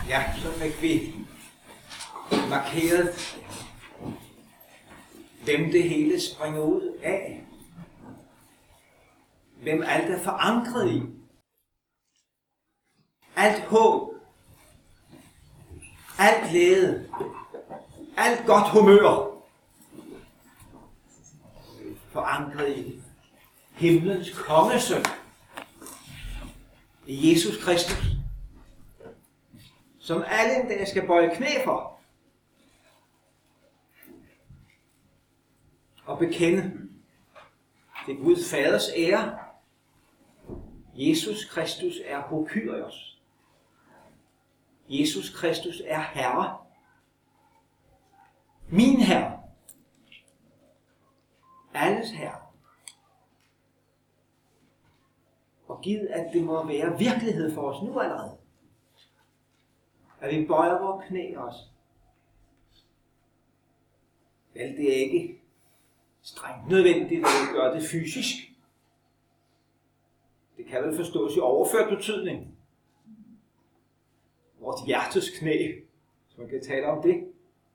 Ja, så fik vi markeret, hvem det hele springer ud af. Hvem alt er forankret i. Alt håb. Alt glæde. Alt godt humør. Forankret i himlens kongesøn. I Jesus Kristus. Som alle en dag skal bøje knæ for. Og bekende til Guds Faders ære. Jesus Kristus er Hokyrios. Jesus Kristus er Herre. Min Herre. Alles Herre. Og givet at det må være virkelighed for os nu allerede. At vi bøjer vores knæ også. Vel, det er ikke strengt nødvendigt, at vi gør det fysisk. Det kan vel forstås i overført betydning. Vores hjertes knæ, så man kan tale om det.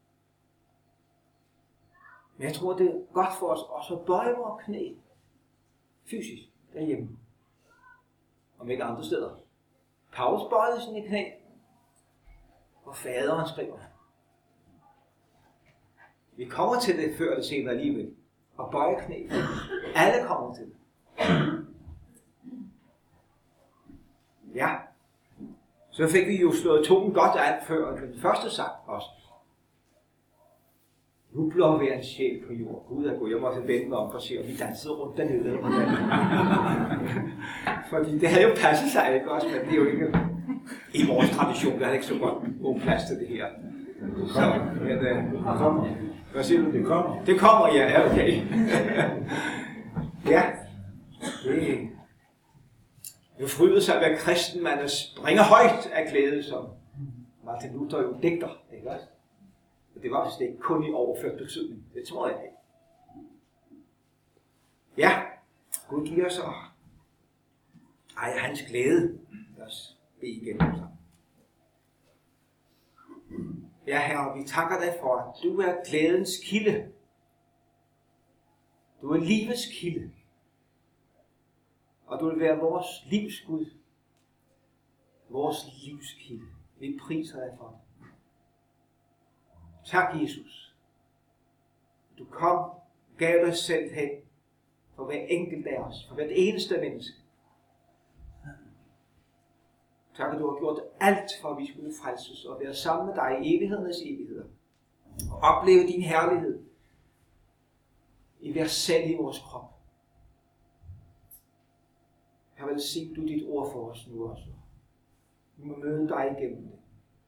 Men jeg tror, det er godt for os også at bøje vores knæ fysisk derhjemme. Om ikke andre steder. Paulus bøjede sine knæ, og faderen skriver. Vi kommer til det før eller senere alligevel. Og bøje knæ. Alle kommer til det. Ja. Så fik vi jo slået tonen godt an før den første sang også. Nu blår hver en sjæl på jord. Gud er god. Jeg måtte vende mig om for at se, om vi dansede rundt dernede eller hvordan. Fordi det havde jo passet sig, ikke også? Men det er jo ikke i vores tradition. Der er ikke så godt plads til det her. Så, men, det kommer. Hvad siger du? Det kommer. Det kommer, ja. Okay. Ja. Det fryder sig at være kristen, man springer højt af glæde, som Martin Luther jo digter, ikke også? Det var vist ikke kun i overført betydning. Det tror jeg ikke. Ja, Gud giver os hans glæde. Lad os bede igen. Ja, Herre, vi takker dig for, at du er glædens kilde. Du er livets kilde. Og du vil være vores livs Gud. Vores livs kilde. Vi priser dig for det. Tak, Jesus. Du kom, gav dig selv hen for hver enkelt af os, for hvert eneste menneske. Tak, at du har gjort alt for, at vi skulle frelses og være sammen med dig i evighedernes evigheder. Og opleve din herlighed i hver celle i vores krop. Her velsign du dit ord for os nu også. Vi må møde dig igennem det.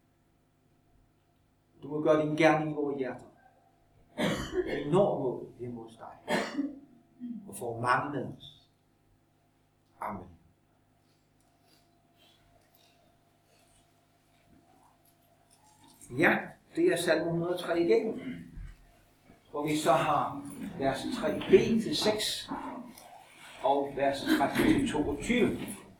Du må gøre din gerning i vores hjerter. Vi når målet hjemme hos dig. Og får mange med os. Amen. Ja, det er salme 103 igen. Hvor vi så har vers 3b til 6 og vers 13 til 22.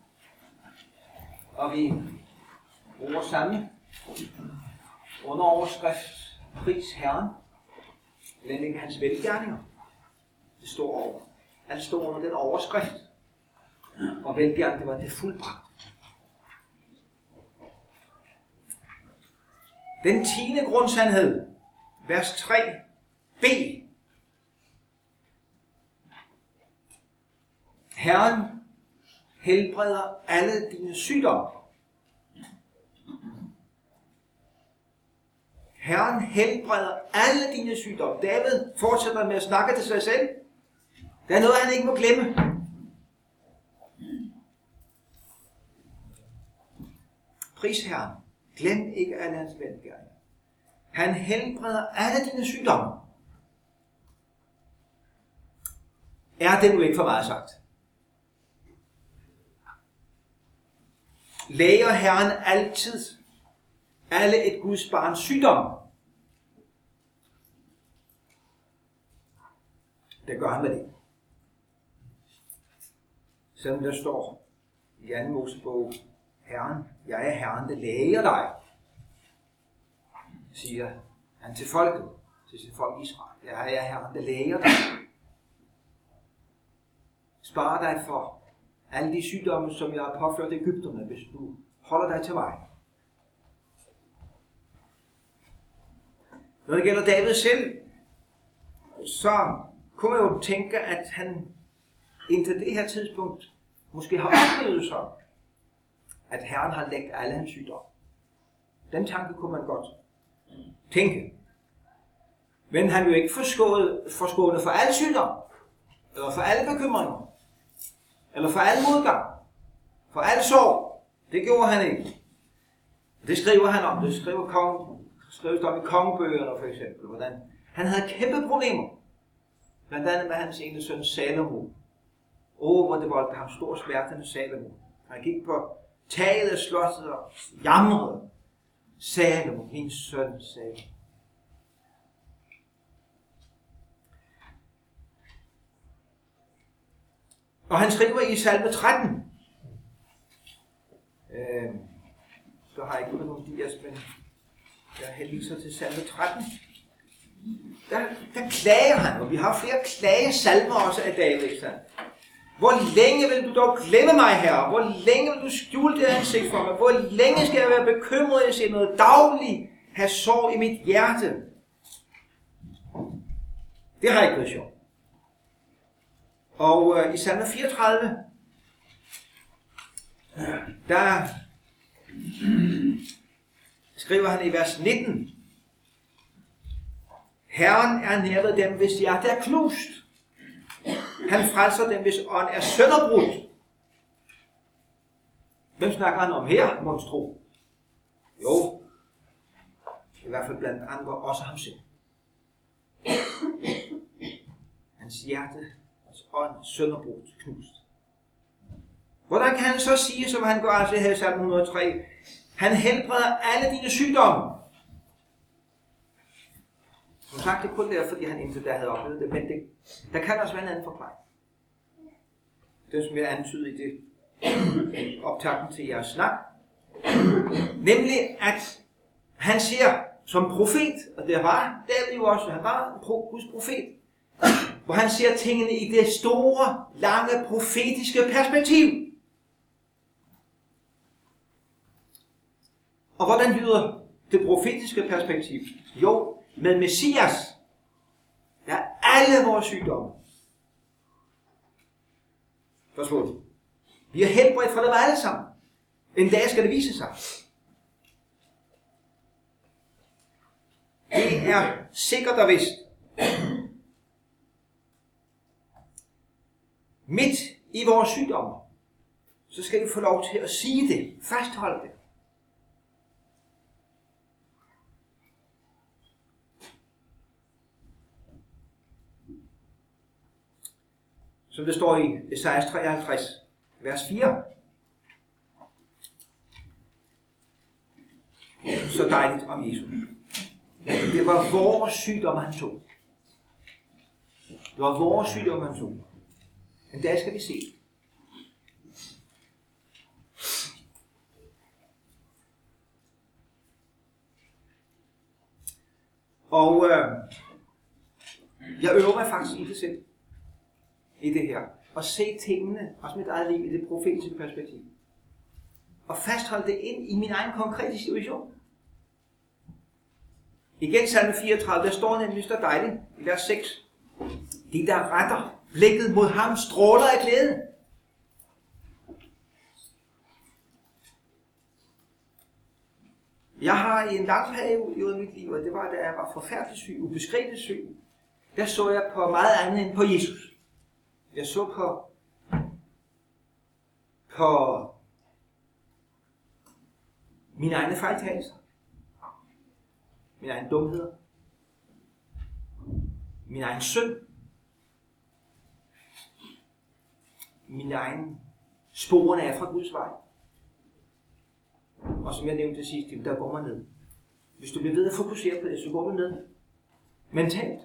Og vi bruger samme under overskrift Pris Herren, nemlig hans velgerninger. Det står over. Han står under den overskrift. Og velgerning, det var det fuldbragt. Den 10. grundsandhed, vers 3b. Herren helbreder alle dine sygdomme. Herren helbreder alle dine sygdomme. David fortsætter med at snakke til sig selv. Der er noget, han ikke må glemme. Pris Herren. Glem ikke alle hans velgerninger. Han helbreder alle dine sygdomme. Er det nu ikke for meget sagt? Læger Herren altid alle et Guds barns sygdom? Det gør han vel ikke. Selvom der står i 2. Mosebog, Herren, jeg er Herren, der læger dig. siger han til folket, til sit folk Israel. Jeg er Herren, der læger dig. Spar dig for alle de sygdomme, som jeg har påført Egypterne, hvis du holder dig til mig. Når det gælder David selv, så kunne man jo tænke, at han indtil det her tidspunkt måske har oplevet så, at Herren har lægt alle hans sygdomme. Den tanke kunne man godt tænke. Men han er jo ikke forskånet for alle sygdomme, eller for alle bekymringer, eller for alle modgang, for alle sorg. Det gjorde han ikke. Det skriver han om. Det skrives om i kongebøgerne for eksempel, hvordan han havde kæmpe problemer. Blandt andet med hans ene søn Salomo. Hvor det voldte ham stor smerte med Salomo. Han gik på taget af slottet og jamrede. Salomo, min søn Salomo. Og han skriver i salme 13. Så har jeg ikke nogen dias, men jeg henviser til salme 13. Der klager han, og vi har flere klagesalmer også af David. Hvor længe vil du dog glemme mig, Herre? Hvor længe vil du skjule det ansigt for mig? Hvor længe skal jeg være bekymret i sindet? Dagligt have sorg i mit hjerte. Det har ikke været sjovt. Og i salme 34, der skriver han i vers 19, Herren er nær ved dem, hvis hjerte er knust. Han frelser dem, hvis ånd er sønderbrudt. Hvem snakker han om her, monstro? Jo, i hvert fald blandt andre også ham selv. Hans hjerte, hans ånd, sønderbrudt, knust. Hvordan kan han så sige, som han gør altså her i salme 103, han helbreder alle dine sygdomme? Som sagt, det kun der, fordi han indtil der havde oplevet det, men der kan også være en anden forklaring. Det som jeg antyder i det optakten til jeres snak. Nemlig, at han siger som profet, og det var David jo også, han var en Guds profet, hvor han ser tingene i det store, lange, profetiske perspektiv. Og hvordan lyder det profetiske perspektiv? Jo, med Messias, der er alle vores sygdomme forsvundet. Vi er helbredt for dem alle sammen. En dag skal det vise sig. Det er sikkert og vist. Midt i vores sygdomme, så skal vi få lov til at sige det, fastholde det. Som det står i Esajas 53, vers 4. Så dejligt om Jesus. Det var vores sygdom, han tog. Det var vores sygdom, han tog. Men der skal vi se. Og jeg øver mig faktisk i det selv. I det her. Og se tingene, også mit eget liv, i det profetiske perspektiv. Og fastholde det ind i min egen konkrete situation. Igen salme 34, der står nemlig så dejligt i vers 6. De der retter blikket mod ham stråler af glæde. Jeg har i en lang periode i mit liv, og det var da jeg var forfærdelig syg, ubeskrevet syg, der så jeg på meget andet end på Jesus. Jeg så på mine egne fejltagelser, mine egne dumheder, min egen synd, mine egne sporene er fra Guds vej. Og som jeg nævnte til sidst, der går man ned. Hvis du bliver ved at fokusere på det, så går du ned mentalt.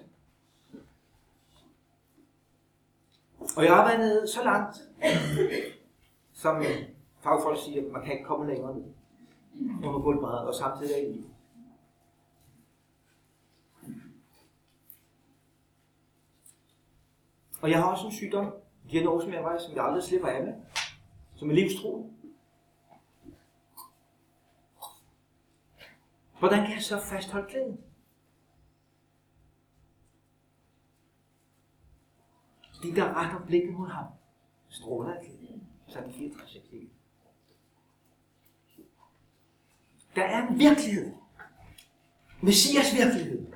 Og jeg har været nede så langt, som fagfolk siger, at man kan ikke komme længere ned under gulvbræddet og samtidig er i livet. Og jeg har også en sygdom, diagnosen med mig, som jeg aldrig slipper af med, som er livstruende. Hvordan kan jeg så fastholde glæden? De, der retter blikket mod ham, stråler af glæde. Sådan 64. Der er en virkelighed. Messias virkelighed.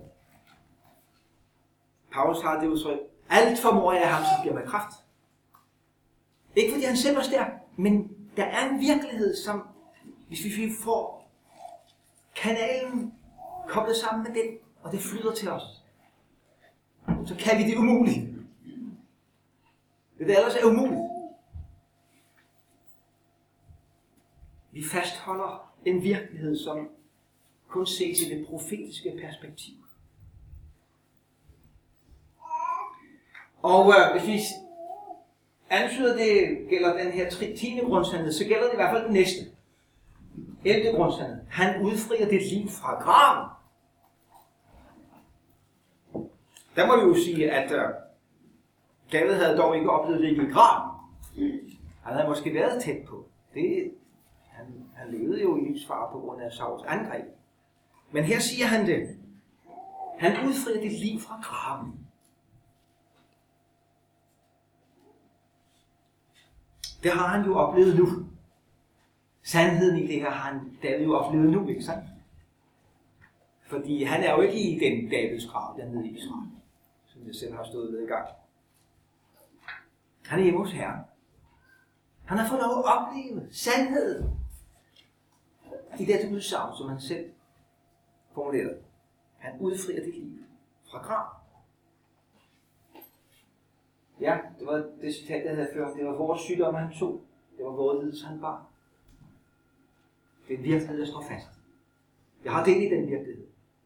Paulus har det udtryk. Alt formår jeg af ham, som giver mig kraft. Ikke fordi han selv er stærk, men der er en virkelighed, som hvis vi får kanalen koblet sammen med den, og det flyder til os, så kan vi det umulige. Det der ellers er umuligt. Vi fastholder en virkelighed, som kun ses i det profetiske perspektiv. Og hvis vi antyder, det gælder den her 10. grundsandhed, så gælder det i hvert fald den næste. 11. grundsandhed. Han udfrier dit liv fra graven. Der må vi jo sige, at David havde dog ikke oplevet det i graven. Han havde måske været tæt på. Han levede jo i livsfare på grund af Sauls angreb. Men her siger han det. Han udfrier dit liv fra graven. Det har han jo oplevet nu. Sandheden i det her har han David jo oplevet nu, ikke sandt? Fordi han er jo ikke i den Davids grav, der nede i Israel, som jeg selv har stået ved i gang. Han er hjemme hos Herren. Han har fået lov at opleve sandheden i dette udsagn, som han selv formulerede. Han udfrier dit liv fra grav. Ja, det var det citat, jeg havde før. Det var vores sygdomme, han tog. Det var vores lidelse, han bar. Det er en virkelighed, der står fast. Jeg har del i den virkelighed.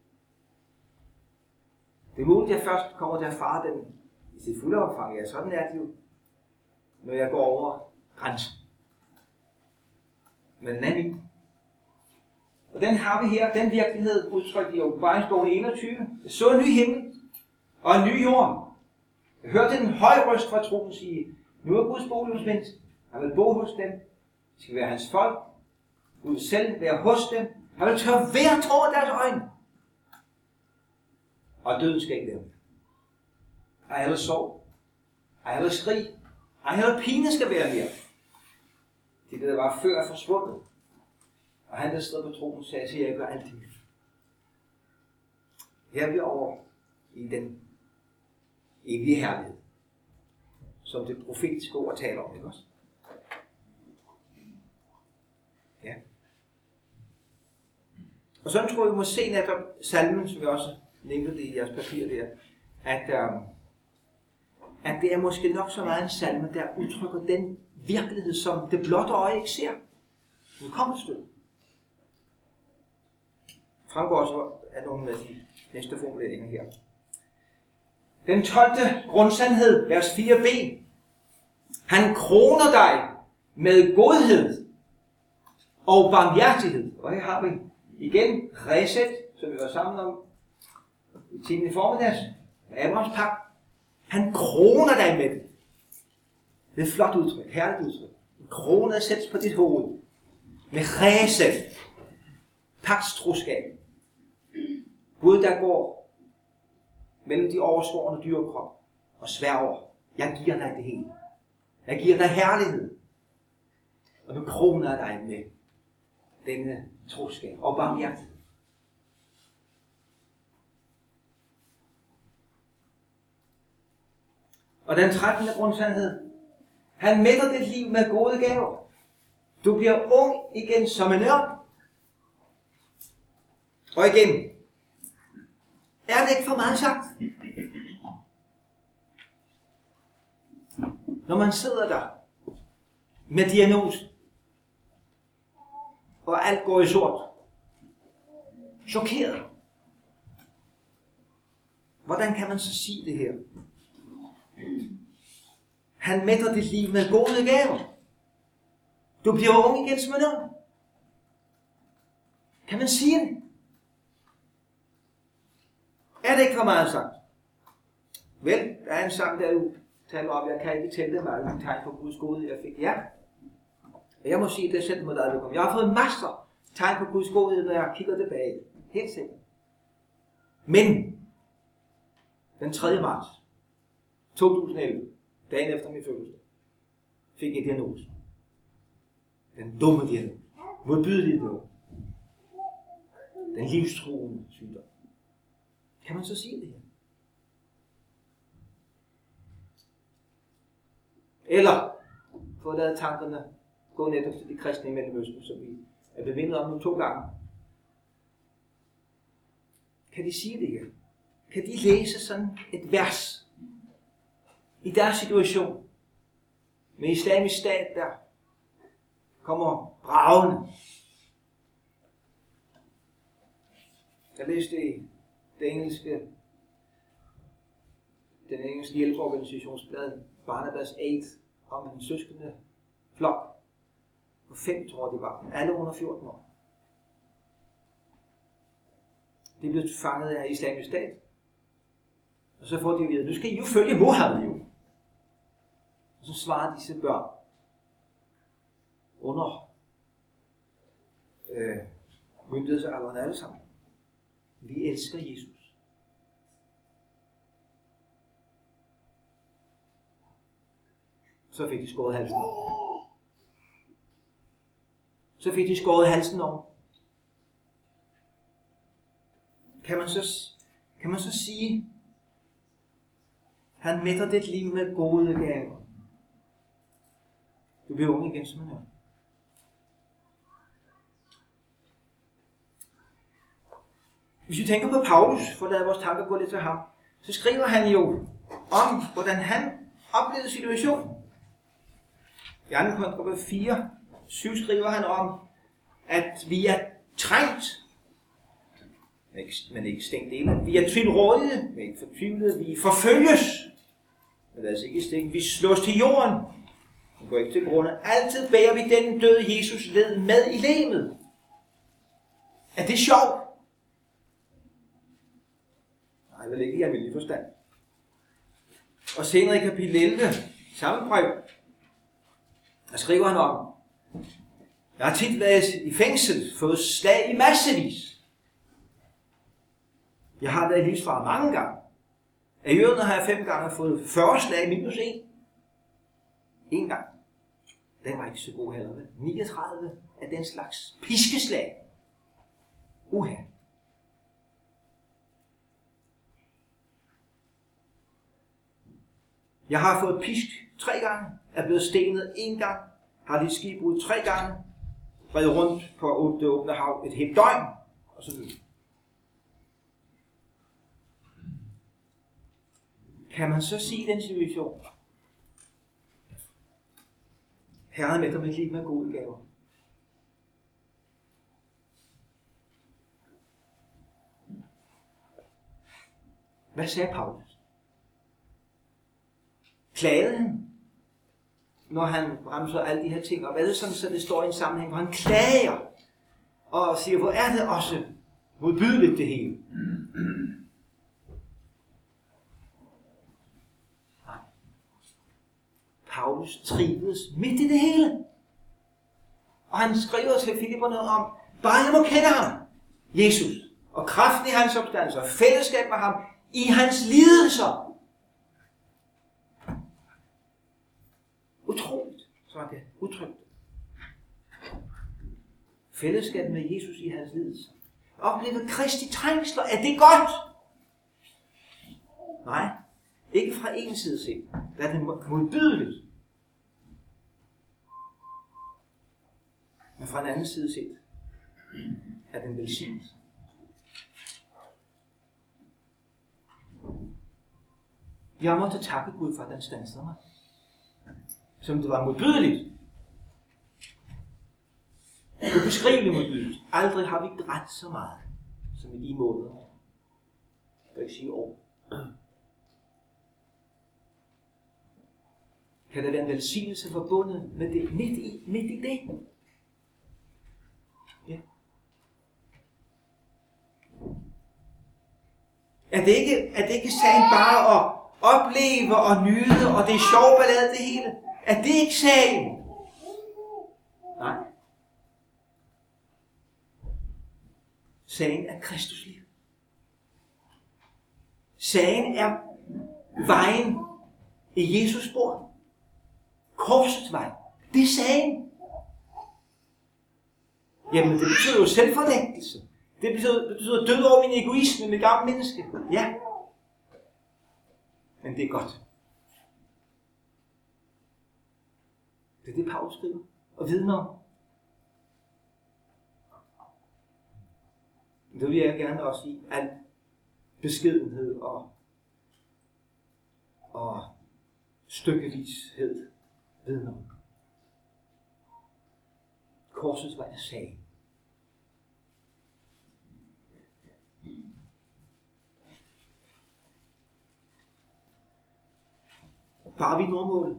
Det er muligt, at jeg først kommer til at erfare den i sit fulde omfang. Ja, sådan er det jo, når jeg går over grænsen. Men den er min. Og den har vi her, den virkelighed, udtrykt i Åbenbaringsbogen 21. Jeg så en ny himmel og en ny jord. Jeg hørte den høje røst fra tronen sige, nu er Guds bolig hos mennesker. Han vil bo hos dem. Det skal være hans folk. Gud selv være hos dem. Han vil tørre hver tår af deres øjne. Og døden skal ikke leve. Ej heller sorg. Ej heller skrig. Ej heller pine skal være mere. Det der var før er forsvundet. Og han der stod på tronen sagde, så jeg gør alt det. Her er vi over i den evige herlighed, som det profetiske ord taler om, ikke også? Ja. Og sådan tror jeg, vi må se netop salmen, som jeg også linkede det i jeres papir der, at det er måske nok så meget en salme, der udtrykker den virkelighed, som det blotte øje ikke ser. Nu kommer et stykke. Fremgår også af nogle af de næste formuleringer her. Den 12. grundsandhed, vers 4b. Han kroner dig med godhed og barmhjertighed. Og her har vi igen Reset, som vi var sammen om i timen i formiddags, med Abrahams pagt. Han kroner dig med det. Det er et flot udtryk, herligt udtryk. Kroner sættes på dit hoved. Med Reset. Pagtstroskab. Gud, der går mellem de overskårne dyrekrop og sværger. Jeg giver dig det hele. Jeg giver dig herlighed. Og nu kroner jeg dig med denne troskab og barmhjertighed. Og den 13. grundsandhed. Han mætter dit liv med gode gaver. Du bliver ung igen som en ørn. Og igen. Er det ikke for meget sagt? Når man sidder der med diagnose, og alt går i sort, chokeret. Hvordan kan man så sige det her? Han mætter dit liv med gode gaver. Du bliver ung igen som en ørn. Kan man sige det? Er det ikke for meget sagt? Vel, der er en sang, der du taler om, jeg kan ikke tælle mig alle de tegn på Guds godhed, jeg fik. Ja. Og jeg må sige, det er selv med dig, jeg har fået masser tegn på Guds godhed, når jeg kigger tilbage. Helt sikkert. Men, den 3. marts 2011, dagen efter min fødselsdag, fik jeg diagnosen. Den dumme diagnose. Modbydelige diagnose. Den livstruende sygdom. Kan man så sige det her? Eller, for at lade tankerne gå netop til de kristne i Mellemøsten, som vi er bevidnet om nu 2 gange. Kan de sige det her? Kan de læse sådan et vers i deres situation med Islamisk Stat, der kommer bragende? Jeg læste i den engelske hjælpeorganisationsblad Barnabas Aid om en søskende flok på 5, tror jeg det var, alle under 14 år. De blev fanget af Islamisk Stat. Og så får de at vide, nu skal I jo følge Mohammed jo. Og så svarer disse børn under myndighedsalderen alle sammen. Vi elsker Jesus. Så fik de skåret halsen over. Så fik de skåret halsen over. Kan man så sige, han mætter dit liv med gode gaver. Du bliver ung igen, som han er. Hvis vi tænker på Paulus, for at lade vores tanker gå lidt til ham, så skriver han jo om, hvordan han oplevede situationen. I 2. Korinther 4, 7 skriver han om, at vi er trængt, men ikke stængt inde. Vi er tvivlrådige, men ikke fortvivlede. Vi forfølges, men lad os ikke stænge. Vi slås til jorden, vi går ikke til grunde. Altid bærer vi den døde Jesus led med i legemet. Er det sjovt? Nej, vel ikke i almindelig forstand. Og senere i kapitel 11, samme brev, der skriver han om, jeg har tit været i fængsel, fået slag i massevis. Jeg har været i livsfare mange gange. Af jøderne har jeg 5 gange fået 40 slag minus 1. 1 gang. Den var ikke så god heller. 39 af den slags piskeslag. Uha. Jeg har fået pisk 3 gange, er blevet stenet 1 gang, har lidt skibbrud 3 gange, reddet rundt på det åbne hav et helt døgn, og så videre. Kan man så sige i den situation, Herren mætter mit liv med gode gaver? Hvad sagde Paulus? Klagede han, når han bremser alle de her ting? Og hvad er det sådan, så det står i en sammenhæng, hvor han klager og siger, hvor er det også modbydeligt det hele? Nej. Paulus trivedes midt i det hele. Og han skriver til Filipperne om, bare jeg må kende ham, Jesus, og kraften i hans opstandelse, og fællesskab med ham i hans lidelser. Utroligt, så er det utrygt. Fællesskab med Jesus i hans lidelse. Opleve Kristi trængsler, er det godt? Nej, ikke fra en side set. Der er det modbydeligt. Men fra en anden side set, er den velsignelse. Jeg måtte takke Gud for, at den standsede mig. Som det var modbydeligt. Ubeskriveligt modbydeligt. Aldrig har vi grædt så meget, som i de måneder. Jeg vil ikke sige år. Kan der være en velsignelse forbundet med det, midt i det? Ja. Er det ikke sagen bare opleve og nyde, og det er sjov ballade det hele. Er det ikke sagen? Nej. Sagen er Kristus liv. Sagen er vejen i Jesus spor. Korsets vej. Det er sagen. Jamen, det betyder jo selvfornægtelse. Det betyder død over min egoisme med gamle menneske. Ja. Men det er godt. Det er det, Paulus skriver og vidner om. Det vil jeg gerne også i al beskedenhed og stykkevished vidner om. Korsets vej er sagen. Bare vi når målet,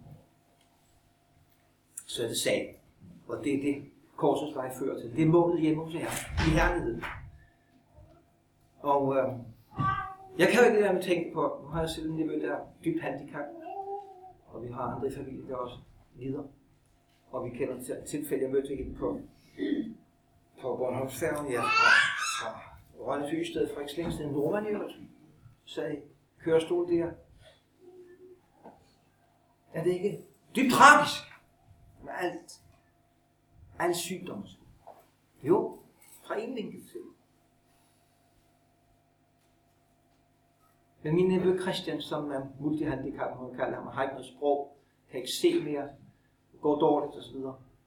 så er det sagen. Og det er det, korsets vej fører til. Det er målet hjemme hos jer. I herlighed. Og jeg kan jo ikke lade mig tænke på, nu har jeg selv en nevø, der er dybt handicap. Og vi har andre i familien, der også lider. Og vi kender tilfælde, jeg mødte en på Bornholmsfærgen, ja, fra Rønne Fyrsted, fra Ekslingsted, en nordmand i øvrigt. Så i kørestol der. Er det ikke dybt tragisk? Med alt sygdom. Jo, fra en vinkel til. Men min nevø Christian, som er multihandicap, man kalder ham, har ikke noget sprog, kan ikke se mere, går dårligt osv.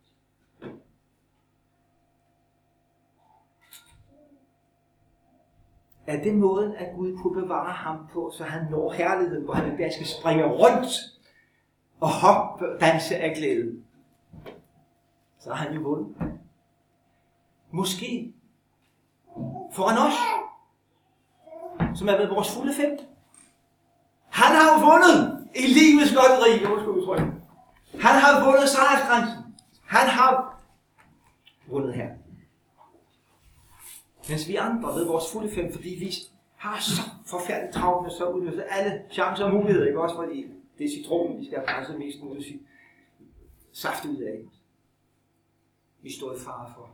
Er det måden, at Gud kunne bevare ham på, så han når herligheden, hvor han en dag skal springe rundt og hoppe og danse af glæde? Så har han jo vundet. Måske foran os, som er ved vores fulde femte. Han har jo vundet i livets lotteri, Han har vundet sejrsgrænsen. Han har vundet her. Mens vi andre ved vores fulde fem, fordi vi har så forfærdeligt travlt med så udnyttet alle chancer og muligheder, ikke også, fordi det er citronen, vi skal have presset mest muligt saft ud af. Vi står i fare for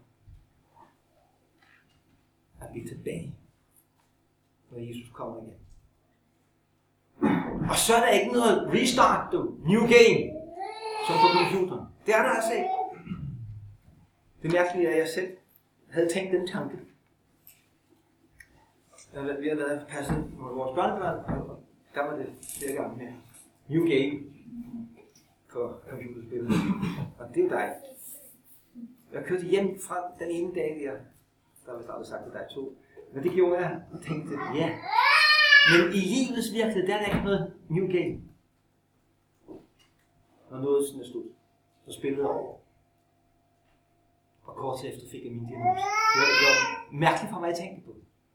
at blive tilbage, når Jesus kommer igen. Og så er der ikke noget restart, new game, som på computeren. Det er der altså ikke. Det mærkelige er, at jeg selv havde tænkt den tanke. Vi har været passet med vores børnebørn, og der var det flere gange med new game på computerspillet. Og det er dejligt. Jeg kørte hjem fra den ene dag, der var startet sagt, at der er 2. Men det gjorde jeg og tænkte, ja. Men i livets virkelighed, der er der ikke noget new game. Når noget sådan er slut, så spillede jeg over. Og kort efter fik jeg min diagnose. Det var mærkeligt for mig at tænke på.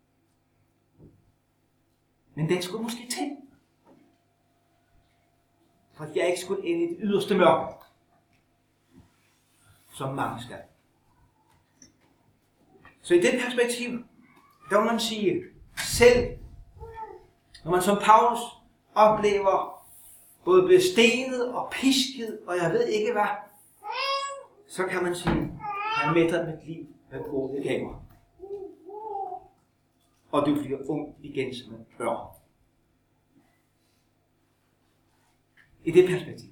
Men den skulle måske til. For at jeg ikke skulle ind i det yderste mørke. Som mange skal. Så i det perspektiv, der må man sige, selv når man som Paulus oplever både bestenet og pisket, og jeg ved ikke hvad, så kan man sige, han mætter mit liv med gode gaver. Og du bliver ung igen som en børn. I det perspektiv.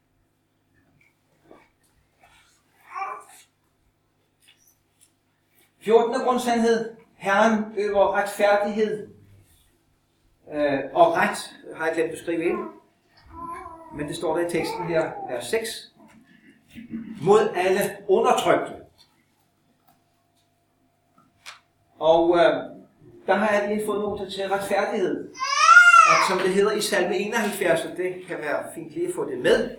Fjortende grundsandhed. Herren øver retfærdighed og ret, har jeg glemt at skrive ind. Men det står der i teksten her, vers 6. Mod alle undertrykte. Og der har jeg lige fået noter til retfærdighed. At som det hedder i salme 71, og det kan være fint lige at få det med.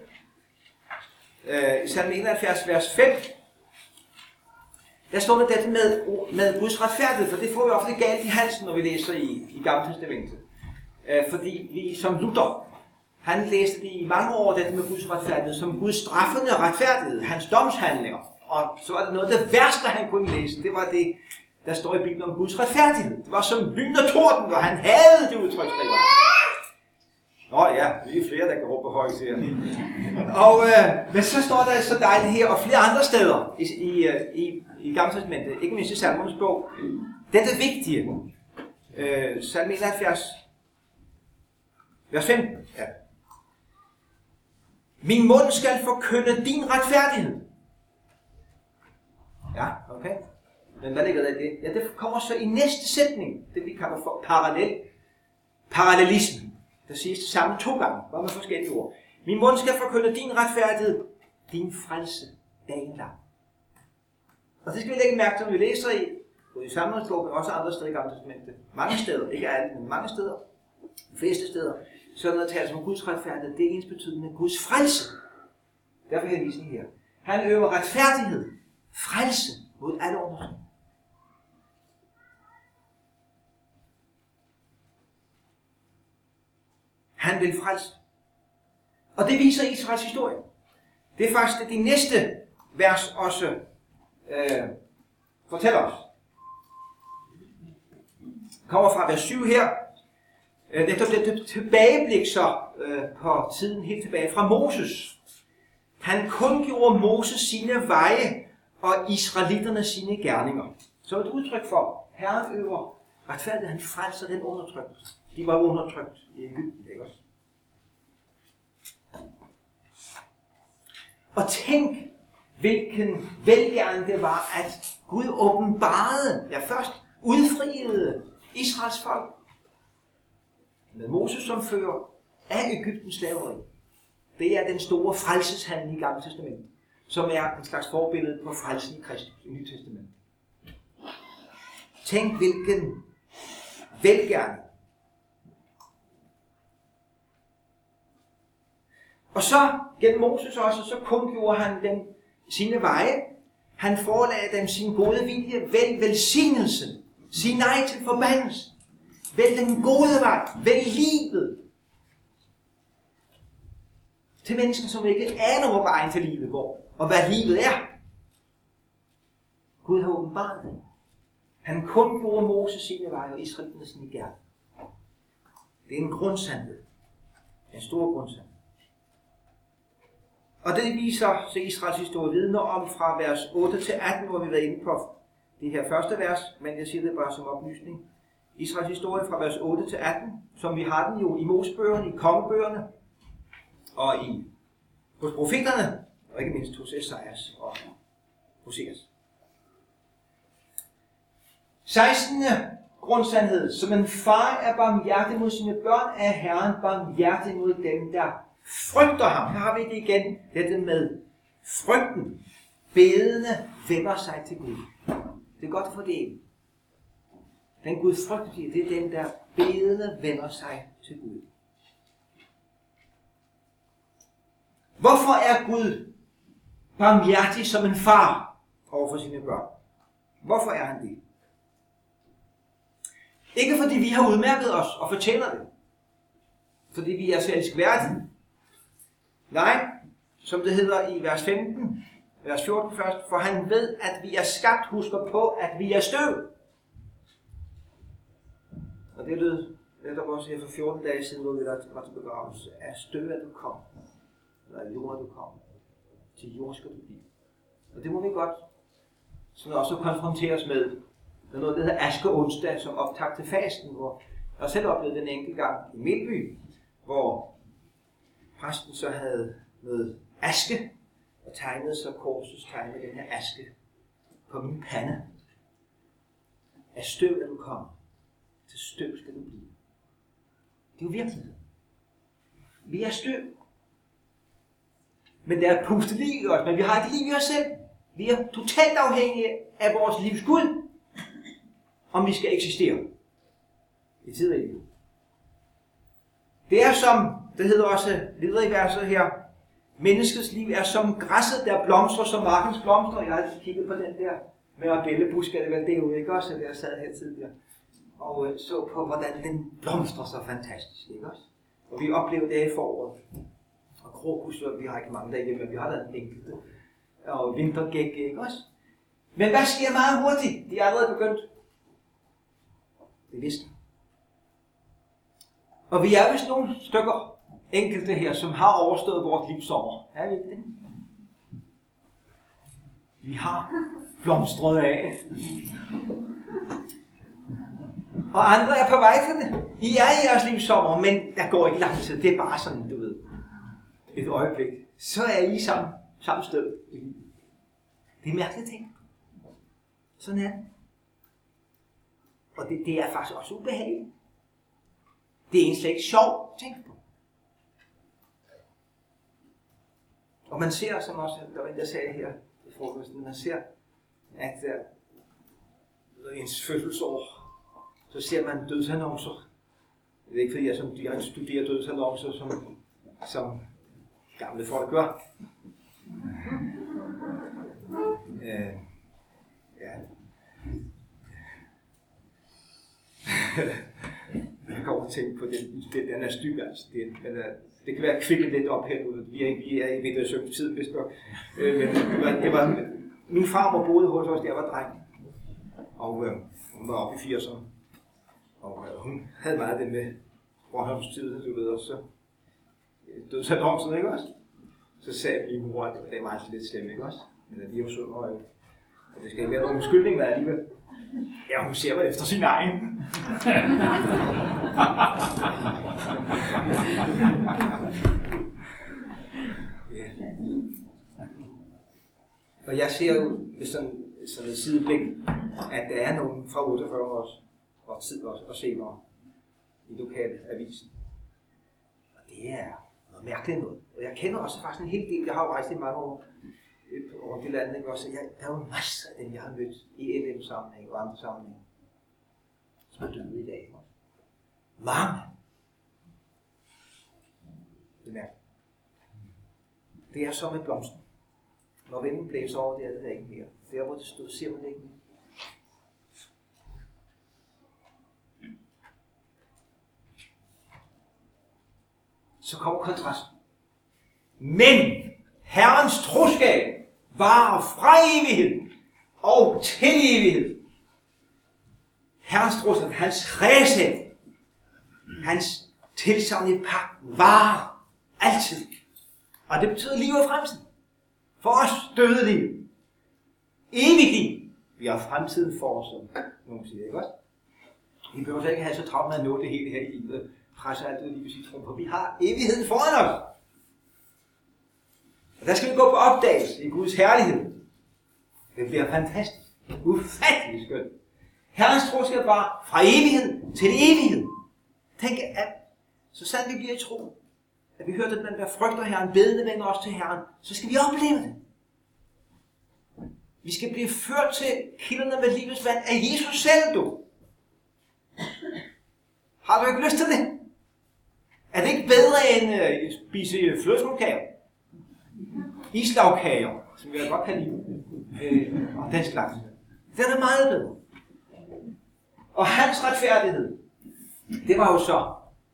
I salme 71, vers 5. Der står der dette med Guds retfærdighed, for det får vi ofte galt i halsen, når vi læser i Gamle Testamentet. Fordi vi som Luther, han læste det i mange år, dette med Guds retfærdighed, som Guds straffende retfærdighed, hans domshandlinger. Og så var det noget af det værste, han kunne læse, det var det, der står i Bibelen om Guds retfærdighed. Det var som lyn og torden, og han havde det udtryk, Nå ja, vi er flere, der kan råbe højt her. Og, men så står der så dejligt her, og flere andre steder i Gamle Testamentet, ikke mindst i Salmernes bog. Det er vigtige. Salme 71, vers 5. Ja. Min mund skal forkynde din retfærdighed. Ja, okay. Men hvad ligger der i det? Ja, det kommer så i næste sætning, det vi kalder for parallelisme. Der siges det samme 2 gange, bare med forskellige ord. Min mund skal forkynde din retfærdighed, din frelse dagen lang. Og det skal vi lægge mærke til, når vi læser i, både i Salmernes bog, men også andre steder i Gamle Testamentet. Mange steder, ikke alle, men mange steder, de fleste steder, så når der tales om Guds retfærdighed, det er ens betydning af Guds frelse. Derfor henvisning her. Han øver retfærdighed, frelse mod alle undersøgelser. Han vil frelse. Og det viser Israels historie. Det er faktisk det, de næste vers også fortæller os. Kommer fra vers 7 her. Det er et tilbageblik så på tiden helt tilbage fra Moses. Han kundgjorde Moses sine veje og israelitterne sine gerninger. Så et udtryk for, Herren øver retfærdigt, han frelser den undertrykkelse. De var undertrykt i Egypten, ikke også? Og tænk, hvilken velgærning det var, at Gud åbenbarede, ja først udfriede Israels folk med Moses som fører af Egyptens slaveri. Det er den store frelseshandling i Gamle Testamentet, som er en slags forbillede på frelsen i Kristus i Nye Testament. Tænk, hvilken velgærning. Og så, gennem Moses også, så kundgjorde han dem sine veje. Han forelagde dem sin gode vilje, vælg velsignelsen, sig nej til forbandelsen, vælg den gode vej, vælg livet. Til mennesker, som ikke aner, hvor vejen til livet går, og hvad livet er. Gud har åbenbart det. Han kundgjorde Moses sine veje, og israelitterne sine gerninger. Det er en grundsandhed. En stor grundsandhed. Og det viser så Israels historie vidner om fra vers 8 til 18, hvor vi har været inde på det her første vers, men jeg siger det bare som oplysning. Israels historie fra vers 8 til 18, som vi har den jo i Mosebøgerne, i kongebøgerne, og hos profeterne, og ikke mindst hos Esajas og Hoseas. 16. grundsandhed. Som en far er barmhjertig mod sine børn, er Herren barmhjertig mod dem, der frygter ham. Her har vi det igen, dette med frygten. Bedende vender sig til Gud. Det er godt at fordele. Den Gud frygtige, det er den, der bedende vender sig til Gud. Hvorfor er Gud barmhjertig som en far overfor sine børn? Hvorfor er han det? Ikke fordi vi har udmærket os og fortjener det. Fordi vi er så elskværdige. Nej, som det hedder i vers 15, vers 14 først, for han ved, at vi er skabt, husker på, at vi er støv. Og det lød netop også her for 14 dage siden, hvor vi var til begravelse. Af støv er du kom, eller af jord er du kom, til jord skal du blive. Og det må vi godt sådan også konfronteres med noget, der hedder Aske onsdag, som optakt til fasten, hvor jeg selv oplevede den enkelt gang i Melby, hvor præsten så havde noget aske, og tegnede så korsets tegn med den her aske på min pande. Af støv er du kommet, til støv skal du blive. Det er jo virkelighed. Vi er støv. Men der er pustet liv i os, men vi har ikke liv i os selv. Vi er totalt afhængige af vores livs Gud, om vi skal eksistere i tid og i liv. Det er som, det hedder også videre i verset her, menneskets liv er som græsset, der blomstrer som markens blomster. Jeg har altid kigget på den der med Arbellebusk, er det vel derude, ikke også, at jeg sad her tidligere og så på, hvordan den blomstrer så fantastisk, ikke også? Og vi oplevede det i foråret. Og krokus, vi har ikke mange derhjemme, men vi har da en enkelte. Og vintergæk, ikke også? Men hvad sker meget hurtigt? De er allerede begyndt. Det vidste. Og vi er vist nogle stykker, enkelte her, som har overstået vores livssommer. Er vi ikke det? Vi har blomstret af. Og andre er på vej til det. I er i jeres livssommer, men der går ikke lang tid. Det er bare sådan, du ved, et øjeblik. Så er I samme sted. Det er mærkeligt ting. Sådan er det. Og det er faktisk også ubehageligt. Det er egentlig slet ikke sjovt at tænke på. Og man ser, som også, der var en, der sagde her i frokosten, man ser, at ens fødselsår, så ser man dødsannoncer. Det er ikke fordi, jeg studerer dødsannoncer, som gamle folk gør. Ja. Jeg går og tænker på den er styg, altså. Det kan være kvikket lidt op her nu. Vi er i vintersøvntiden, hvis nok. Men det var min farmor boede hos os, da jeg var dreng. Og hun var oppe i 80'erne. Og hun havde meget det med Bornholms tid, du ved, og så dødsannoncen, ikke også? Så sagde min mor, at det var meget lidt slemt, ikke også? Men at de var sød, og det skal ikke være nogen beskyldning, der alligevel. Ja, hun ser mig efter sin egen. Ja. Og jeg ser jo med sådan et sideblik, at der er nogen fra 48 års og tid og senere i lokale avisen. Og det er noget mærkeligt noget. Og jeg kender også faktisk en hel del, jeg har jo rejst i mange år over det land, ikke også? Der er jo masser af dem, jeg har mødt i LM-sammenhæng og andre sammenhæng, som er døde i dag. Mange. Det er det er som med blomsten. Når vinden blæser over, det er det der ikke mere. Der hvor det stod, ser man det ikke mere. Så kommer kontrasten. Men Herrens troskab varer fra evighed og til evighed. Herrens troskab, hans rædsel, hans tilsagn i pagten varer altid. Og det betyder liv og fremtid. For os døde liv. Evigt liv. Vi har fremtiden for os, som nogen siger, ikke også? Vi behøver ikke have så travlt med at nå det hele her i livet. Presse alt ud lige ved sit trum på. Vi har evigheden foran os. Og der skal vi gå på opdagelse i Guds herlighed. Det bliver fantastisk. Ufattelig skønt. Herrens troskab var fra evighed til evighed. Tænk, at så sandt vi bliver i tro, at vi hørte, at man der frygter Herren, bedende vender os til Herren, så skal vi opleve det. Vi skal blive ført til kilderne med livets vand af Jesus selv, du. Har du ikke lyst til det? Er det ikke bedre end at spise flødeskumkager? Islagkager, som jeg godt kan lide. Og den slags. Det er da meget bedre. Og hans retfærdighed, det var jo så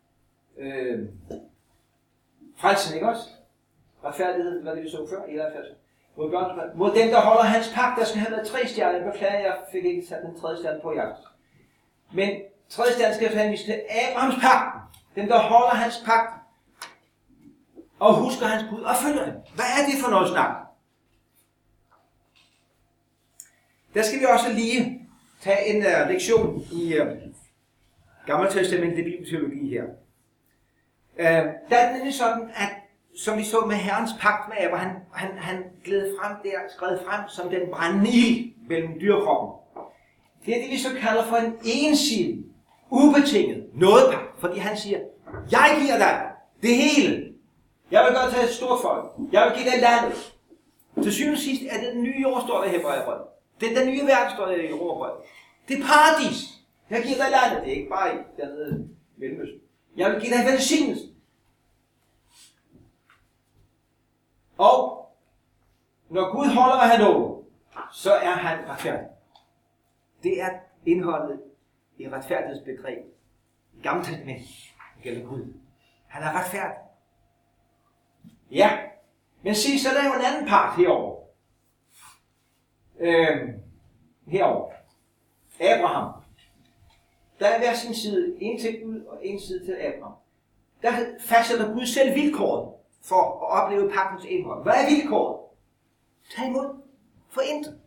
frelsen, ikke også? Retfærdighed, hvad det vi så før, 71. Mod dem, der holder hans pagt, der skal have været 3 stjerner. Jeg beklager, jeg fik ikke sat den 3. stjerne på i aften. Men 3. stjerne skal have henvist til Abrahams pagt. Dem, der holder hans pagt og husker hans bud og følger dem. Hvad er det for noget snak? Der skal vi også lige tage en lektion i Gammeltestamentet, bibelteologi her. Der er det nemlig sådan, at som vi så med Herrens pagt med Abraham, han gled frem der, skred frem som den brændende ild mellem dyrkroppen. Det er det, vi så kalder for en ensidig, ubetinget nådepagt, fordi han siger, jeg giver dig det hele. Jeg vil godt tage et stort folk. Jeg vil give dig landet. Til syvende og sidst er det den nye jord, står der her i Hebræerbrevet. Det er den nye verden, står der i Romerbrevet. Det er paradis. Jeg giver dig landet. Det er ikke bare i dernede i Mellemøsten. Jeg vil give dig velsignelse. Og når Gud holder, hvad han lover, så er han retfærdig. Det er indholdet i retfærdighedsbegreb. I Gamle Testament gælder Gud. Han er retfærdig. Ja, men sig, så der er jo en anden part herovre. Herovre. Abraham. Der er hver sin side. En til Gud og en side til Abraham. der fastsætter Gud selv vilkåret for at opleve pagtens indhold. Hvad er vilkåret? Tag imod. For intet.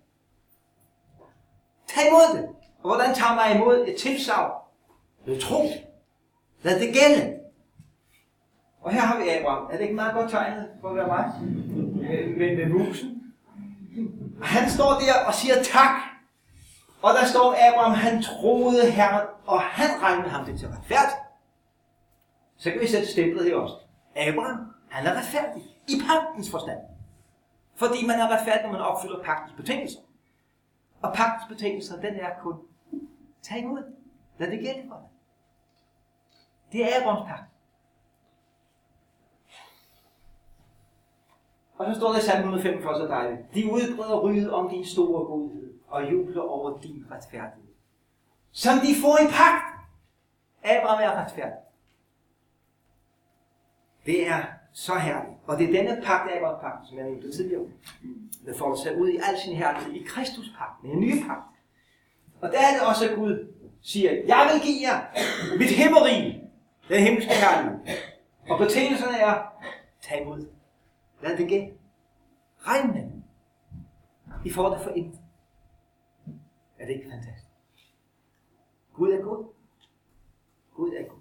Tag imod det. Og hvordan tager man imod et tilsagn? Ved tro. Lad det gælde. Og her har vi Abraham. Er det ikke meget godt tegnet for at være mig? Med musen. Han står der og siger tak. Og der står Abraham, han troede Herren, og han regnede ham det til retfærdigt. Så kan vi sætte stemplet her også. Abraham, han er retfærdig. I pagtens forstand. Fordi man er retfærdig, når man opfylder pagtens betingelser. Og pagtens betingelser, den er kun, tag imod. Lad det gælde for dig. Det er Abrahams pagt. Og så står der i salme 145 så dejligt. De udbreder ryget om din store godhed, og jubler over din retfærdighed. Som de får i pagt. Abraham er retfærdig. Det er så herligt. Og det er denne pagt, Abrahams pagt, som jeg nævnte tidligere. Det får sig ud i al sin herlighed i Kristus pagt, en ny pagt. Og der er det også, at Gud siger, jeg vil give jer mit himmelrige, den himmelske herlighed. Og betingelserne er, tag imod. Lad det gælde. Regn med det. I får det for intet. Er det ikke fantastisk? Gud er god. Gud er god.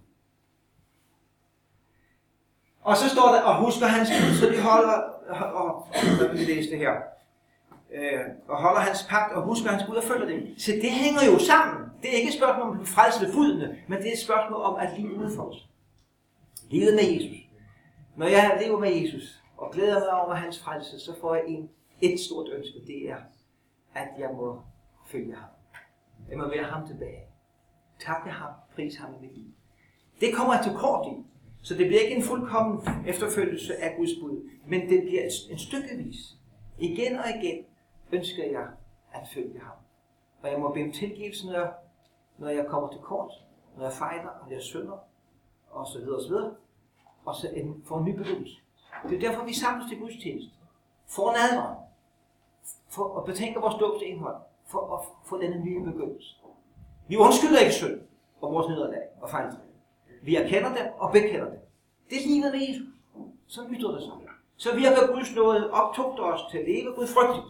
Og så står der, og husker hans bud, så de holder, og der vil vi læse det her, og holder hans pagt, og husker hans bud og følger det. Så det hænger jo sammen. Det er ikke et spørgsmål om frelse ved fodene, men det er et spørgsmål om at livet udfordres. Livet med Jesus. Når jeg lever med Jesus, og glæder mig over hans frelse, så får jeg et stort ønske, det er, at jeg må følge ham. Jeg må være ham tilbage. Takke ham, prise ham i mit liv. Det kommer jeg til kort i. Så det bliver ikke en fuldkommen efterfølgelse af Guds bud, men det bliver en stykkevis. Igen og igen ønsker jeg at følge ham. Og jeg må bede om tilgivelse, når jeg kommer til kort, når jeg fejler, og jeg synder, og så videre og så videre. Og så får en ny begyndelse. Det er derfor, vi samles til gudstjeneste. For en advaring. For at betænke vores dåbs indhold. For at få denne nye begyndelse. Vi undskylder ikke synd og vores nederlag og fejltræk. Vi erkender dem og bekender dem. Det er livet med Jesus. Så ytrer det sig. Så virker Guds nåde optugter os til at leve gudfrygtigt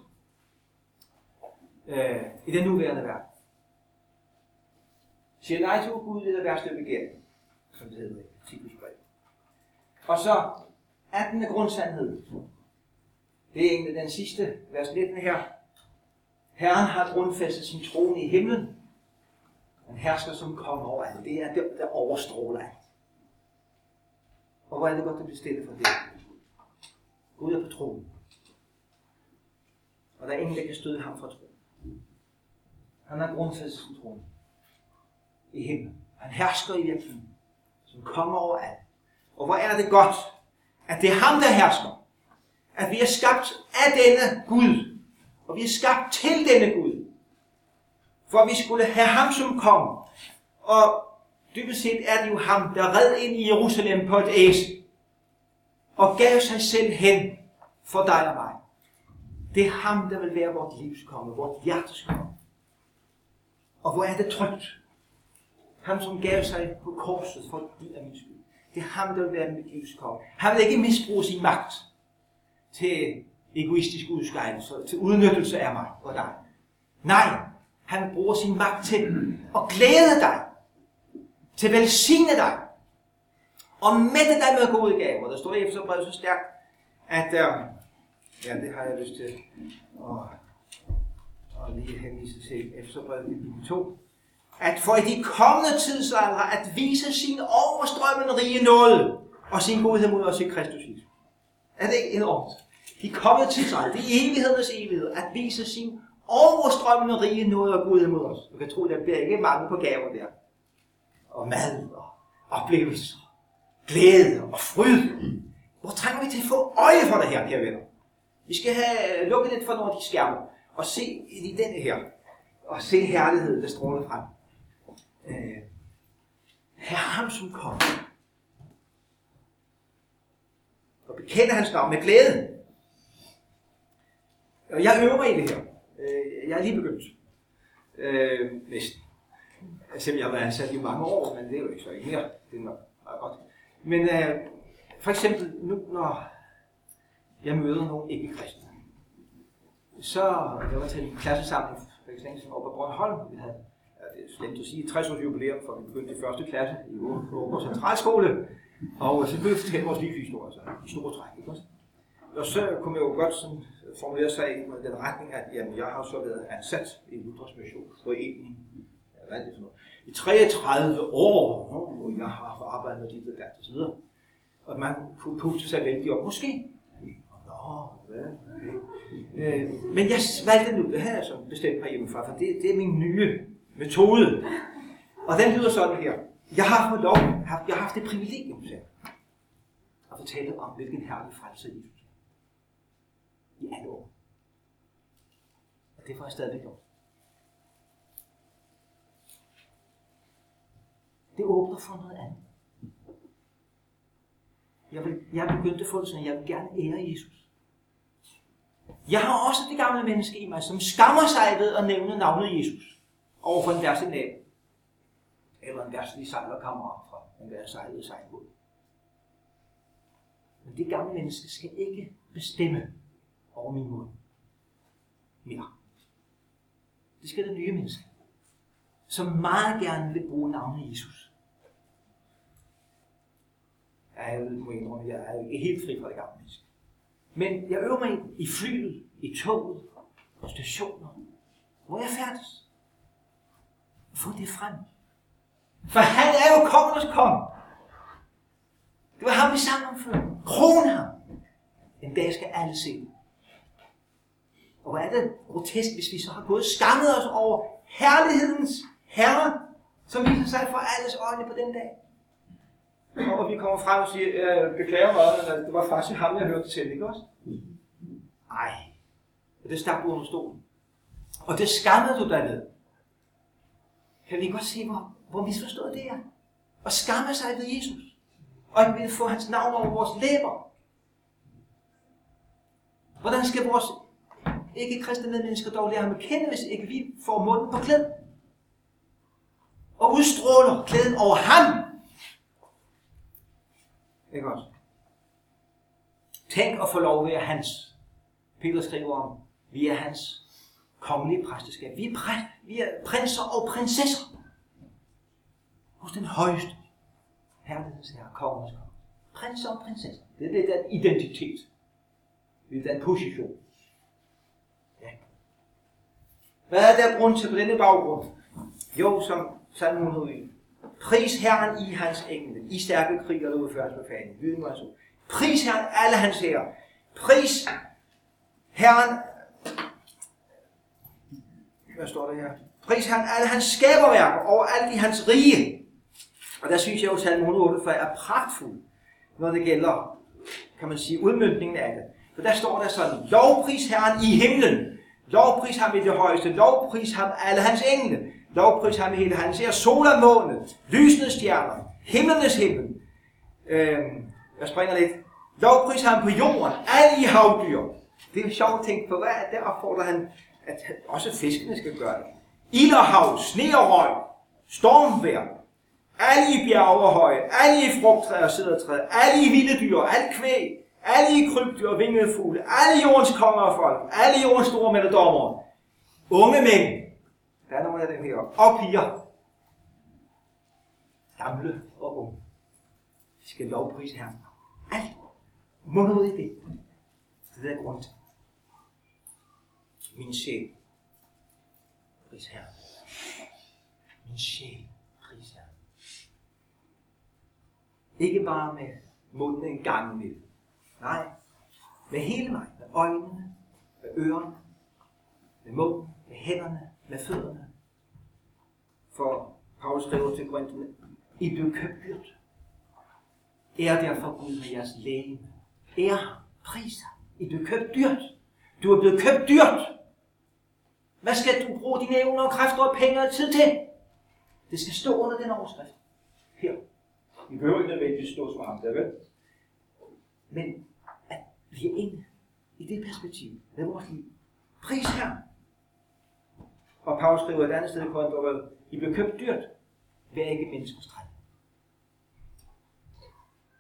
i den nuværende verden. Siger nej til Gud, det er det værste begær, som det hedder i Titus brev. Og så 18. grundsandhed. Det er egentlig den sidste, vers 19 her. Herren har grundfæstet sin trone i himlen. Han hersker som konge over alt. Det er det, der overstråler alt. Og hvor er det godt at blive stille for det? Gud er på tronen. Og der er ingen, der kan støde ham fra tronen. Han har grundfæstet sin trone i himlen. Han hersker i virkeligheden som konge over alt. Og hvor er det godt, at det er ham, der hersker. At vi er skabt af denne Gud. Og vi er skabt til denne Gud. For vi skulle have ham som konge. Og dybest set er det jo ham, der red ind i Jerusalem på et æsel. Og gav sig selv hen for dig og mig. Det er ham, der vil være vort livs konge, vort hjertes konge. Og hvor er det trygt. Ham, som gav sig på korset for din og min skyld. Det er ham, der vil være mit livs konge. Han vil ikke misbruge sin magt til egoistisk udskejelse, til udnyttelse af mig og dig. Nej, han bruger sin magt til at glæde dig, til at velsigne dig, og mætte dig med gode gaver. Der står i Efeserbrevet så stærkt, at, ja, det har jeg lyst til at lige henvise til Efeserbrevet kapitel 2, at for i de kommende tidsalder at vise sin overstrømmende rige nåde og sin godhed mod os i Kristus Jesus. Er det ikke enormt? De kommende tidsalder, det er evighedernes evighed, at vise sin overstrømmende rige nåde og godhed mod os. Du kan tro, der bliver ikke mange på gaver der. Og mad og oplevelser, glæde og fryd. Hvor trænger vi til at få øje for det her, kære venner? Vi skal have lukket lidt for nogle af de skærme og se i denne her. Og se herligheden, der stråler frem. Her ham som kommer. Og bekende hans navn med glæde. Og jeg øver mig i det her. Jeg er lige begyndt. Næsten. Selvom jeg har været ansat i mange år, men det er jo ikke så ikke mere. Det er nok meget godt. Men for eksempel nu, når jeg møder nogle ikke-kristne, så jeg var til en klassesamling for ikke længe siden oppe på Bornholm. Vi havde, det er slemt at sige, 60 års jubilæum, for vi begyndte i første klasse i Århus Centralskole. Og så begyndte vi at fortælle vores livshistorie, altså i store træk, ikke også? Og så kunne jeg jo godt sådan formulere sig i den retning, at jamen, jeg har så været ansat i Luthers Missionsforening, hvad er det for noget, i 33 år, og jeg har arbejdet med dit og dat og så videre. Og man kunne puste sig vældig op, måske. Men jeg valgte nu det her som bestemt herhjemmefra, for det er min nye metode. Og den lyder sådan her. Jeg har fået lov, jeg har haft det privilegium til at fortælle om, hvilken herlig frelse Jesus i alle år. Og det får jeg stadigvæk gjort. Det åbner for noget andet. Jeg er begyndt at få det sådan, jeg vil gerne ære Jesus. Jeg har også det gamle menneske i mig, som skammer sig ved at nævne navnet Jesus overfor en værste nabo. Eller en værste sejlerkammerat fra en værste sejlede sejlbåd. Men det gamle menneske skal ikke bestemme over min mund mere. Det skal det nye menneske, som meget gerne vil bruge navnet Jesus. Jeg må indrømme, jeg er ikke helt fri fra det gamle menneske. Men jeg øver mig i flyet, i toget, på stationer, hvor jeg færdes. Få det frem. For han er jo kongernes konge. Det var ham, vi sang om før. Kron ham. En dag skal alle se det. Og hvor er det grotesk, hvis vi så har gået skammet os over herlighedens herre, som viser sig for alles øjne på den dag. Og vi kommer frem og siger, jeg beklager mig, at det var faktisk ham, jeg hørte til, ikke også? Ej, og det stak du under stolen. Og det skammede du dig ved. Kan vi godt se, hvor misforstået det er? Og skamme sig ved Jesus. Og ikke vil få hans navn over vores læber. Hvordan skal vores ikke-kristne medmennesker dog lære ham at kende, hvis ikke vi får munden på klæden? Og udstråler klæden over ham. Ikke også? Tænk at få lov at være hans. Peter skriver om, vi er hans kongelige præsteskab. Vi er prinser og prinsesser. Hos den højeste herlighedens herre, kongens konge. Prinser og prinsesser. Det er den identitet. Det er den position. Ja. Hvad er der grund til på denne baggrund? Jo, som salmen 101. Pris Herren i hans engle, i stærke krig og udføres befaling. Lyden var så. Pris Herren alle hans herrer. Pris Herren, hvad står der her? Pris Herren alle hans skaberværker over alt i hans rige. Og der synes jeg jo, salmen 148 er pragtfuld, når det gælder, kan man sige, udmøntningen af det. For der står der sådan, lovpris Herren i himlen, lovpris ham i det højeste, lovpris ham alle hans engle, lovpris ham i hele hans her, sol og måne, lysende stjerner, himlenes himmel. Jeg springer lidt. Lovpris ham på jorden, alle i havdyr. Det er jo sjovt at tænke på, hvad der opfordrer han, at også fiskene skal gøre det. Ild og hav, sne og røg, stormvejr, alle i bjerge og høje, alle i frugttræer og sædertræer, alle i vilde dyr, alle kvæg, alle i krybdyr og vingede fugle, alle jordens konger og folk, alle jordens store mænd og dommere, unge mænd, der er nogle af dem her, og piger, gamle og unge. Vi skal lovprise Herren. Alt må ud i det. Det er grund til. Min sjæl, pris Herren. Min sjæl, pris Herren. Ikke bare med munden en gang imellem. Nej, med hele mig. Med øjnene, med ørerne, med munden, med hænderne, med fødderne. For Paulus skriver til Korintherne, I blev købt dyrt. Ære derfor Gud med jeres læge. Ære, pris ham. I blev købt dyrt. Du er blevet købt dyrt. Hvad skal du bruge dine evner og kræfter og penge og tid til? Det skal stå under den overskrift. Her. I behøver ikke nødvendigvis stå så meget der, vel? Men at vi er inde i det perspektiv med vores liv. Pris her. Og Paulus skriver et andet sted i Korintherne, I blev købt dyrt. Vær ikke menneskers træl.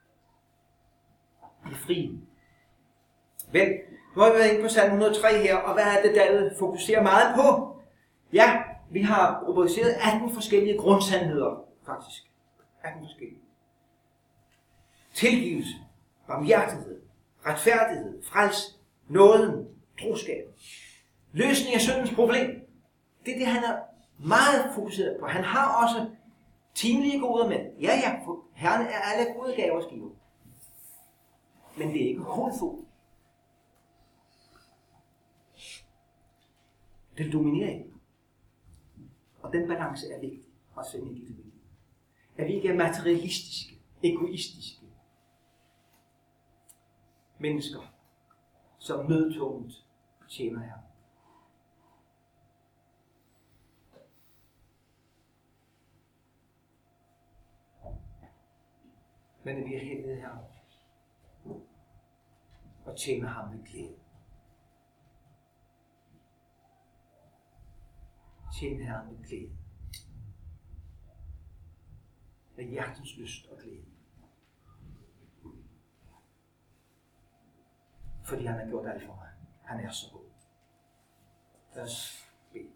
i fri. Vel, nu har vi været inde på salme 103 her, og hvad er det, David fokuserer meget på? Ja, vi har rubriceret 18 forskellige grundsandheder, faktisk. 18 forskellige. Tilgivelse, barmhjertighed, retfærdighed, frels, nåden, troskab. Løsning af syndens problem. Det er det, han er meget fokuseret på. Han har også timelige goder med. Ja, for Herren er alle gode gavers giver. Men det er ikke hovedfokus. Det dominerer ikke. Og den balance er vigtig, også ind i dit liv. At vi ikke er materialistiske, egoistiske mennesker, som nødtvunget tjener Herren. Men at vi er helt nede her og tjener ham med glæde. Tjen Herren med glæde. Med hjertens lyst og glæde. Fordi han har gjort alt for mig. Han er så god. Lad os bede.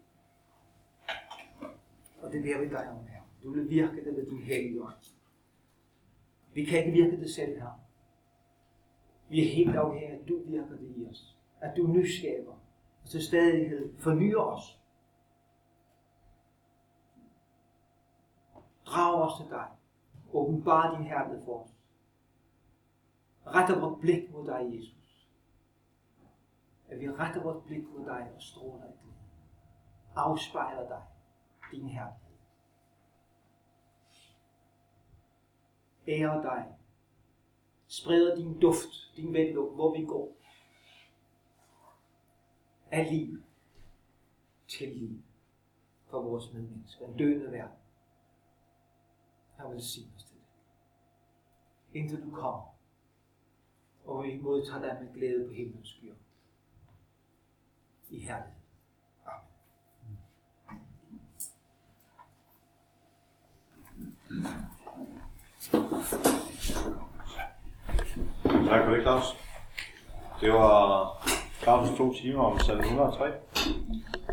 Og det beder vi dig om her. Du vil virke det ved din hellige ånd. Vi kan ikke virke det selv her. Vi er helt afhængige af, at du virker det i os. At du nyskaber og til stadighed fornyer os. Drag os til dig. Åbenbar din herlighed for os. Retter vores blik mod dig, Jesus. At vi retter vores blik mod dig og stråler af glæde. Afspejler dig, din herlighed. Ære dig. Spreder din duft, din vellugt, hvor vi går. Af liv til liv for vores medmennesker. En døende verden. Jeg vil sige os til det. Indtil du kommer, og vi modtager dig med glæde på himlens skyer. I herlighed. Tak for det, Claus. Det var Claus' 2 timer om salme 103.